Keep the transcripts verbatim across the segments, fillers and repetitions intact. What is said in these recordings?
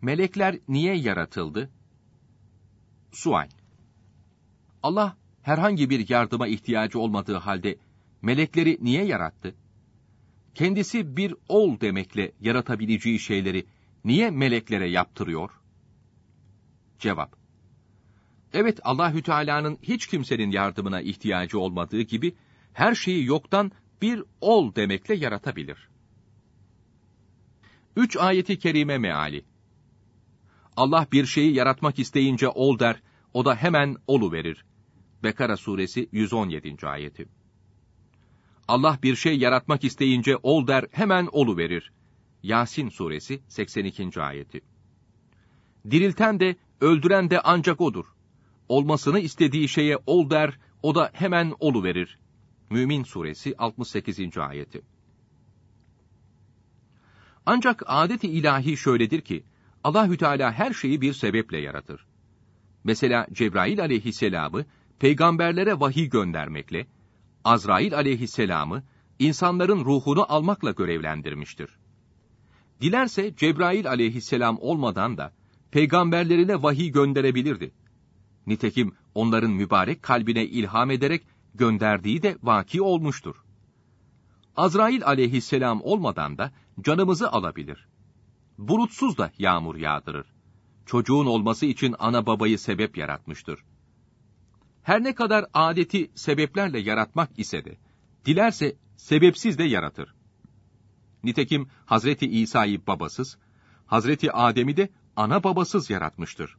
Melekler niye yaratıldı? Sual. Allah herhangi bir yardıma ihtiyacı olmadığı halde melekleri niye yarattı? Kendisi bir ol demekle yaratabileceği şeyleri niye meleklere yaptırıyor? Cevap. Evet, Allahü Teala'nın hiç kimsenin yardımına ihtiyacı olmadığı gibi her şeyi yoktan bir ol demekle yaratabilir. Üç ayeti kerime meali. Allah bir şeyi yaratmak isteyince ol der, o da hemen oluverir. Bekara suresi yüz on yedinci ayeti. Allah bir şey yaratmak isteyince ol der, hemen oluverir. Yasin suresi seksen ikinci ayeti. Dirilten de, öldüren de ancak odur. Olmasını istediği şeye ol der, o da hemen oluverir. Mümin suresi altmış sekizinci ayeti. Ancak adet-i ilahi şöyledir ki, Allahü Teala her şeyi bir sebeple yaratır. Mesela Cebrail aleyhisselamı peygamberlere vahiy göndermekle, Azrail aleyhisselamı insanların ruhunu almakla görevlendirmiştir. Dilerse Cebrail aleyhisselam olmadan da peygamberlerine vahiy gönderebilirdi. Nitekim onların mübarek kalbine ilham ederek gönderdiği de vaki olmuştur. Azrail aleyhisselam olmadan da canımızı alabilir. Bulutsuz da yağmur yağdırır. Çocuğun olması için ana babayı sebep yaratmıştır. Her ne kadar adeti sebeplerle yaratmak ise de, dilerse sebepsiz de yaratır. Nitekim Hazreti İsa'yı babasız, Hazreti Adem'i de ana babasız yaratmıştır.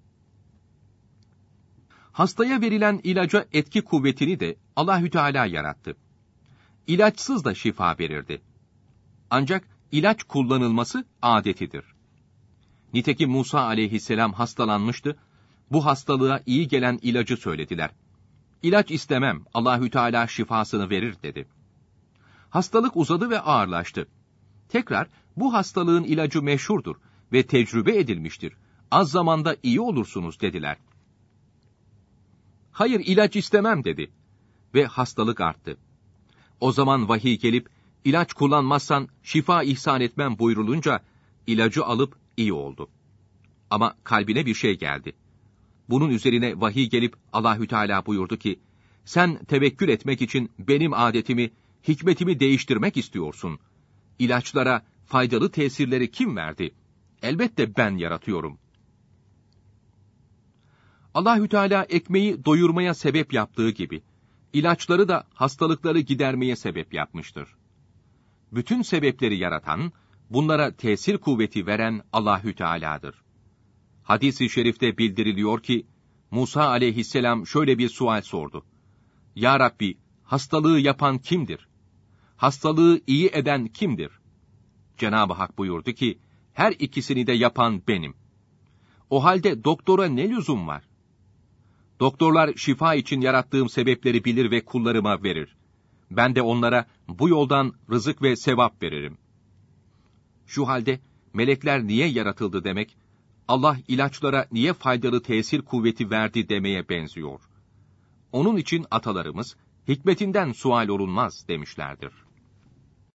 Hastaya verilen ilaca etki kuvvetini de Allahü Teala yarattı. İlaçsız da şifa verirdi. Ancak ilaç kullanılması adetidir. Nitekim Musa aleyhisselam hastalanmıştı. Bu hastalığa iyi gelen ilacı söylediler. İlaç istemem, Allahü Teala şifasını verir dedi. Hastalık uzadı ve ağırlaştı. Tekrar bu hastalığın ilacı meşhurdur ve tecrübe edilmiştir. Az zamanda iyi olursunuz dediler. Hayır, ilaç istemem dedi ve hastalık arttı. O zaman vahiy gelip ilaç kullanmazsan şifa ihsan etmem buyrulunca ilacı alıp iyi oldu. Ama kalbine bir şey geldi. Bunun üzerine vahiy gelip Allahü Teala buyurdu ki, sen tevekkül etmek için benim adetimi, hikmetimi değiştirmek istiyorsun. İlaçlara faydalı tesirleri kim verdi? Elbette ben yaratıyorum. Allahü Teala ekmeği doyurmaya sebep yaptığı gibi, ilaçları da hastalıkları gidermeye sebep yapmıştır. Bütün sebepleri yaratan, bunlara tesir kuvveti veren Allahü Teala'dır. Hadis-i şerifte bildiriliyor ki, Musa aleyhisselam şöyle bir sual sordu. Ya Rabbi, hastalığı yapan kimdir? Hastalığı iyi eden kimdir? Cenab-ı Hak buyurdu ki, her ikisini de yapan benim. O halde doktora ne lüzum var? Doktorlar şifa için yarattığım sebepleri bilir ve kullarıma verir. Ben de onlara bu yoldan rızık ve sevap veririm. Şu halde melekler niye yaratıldı demek, Allah ilaçlara niye faydalı tesir kuvveti verdi demeye benziyor. Onun için atalarımız, hikmetinden sual olunmaz demişlerdir.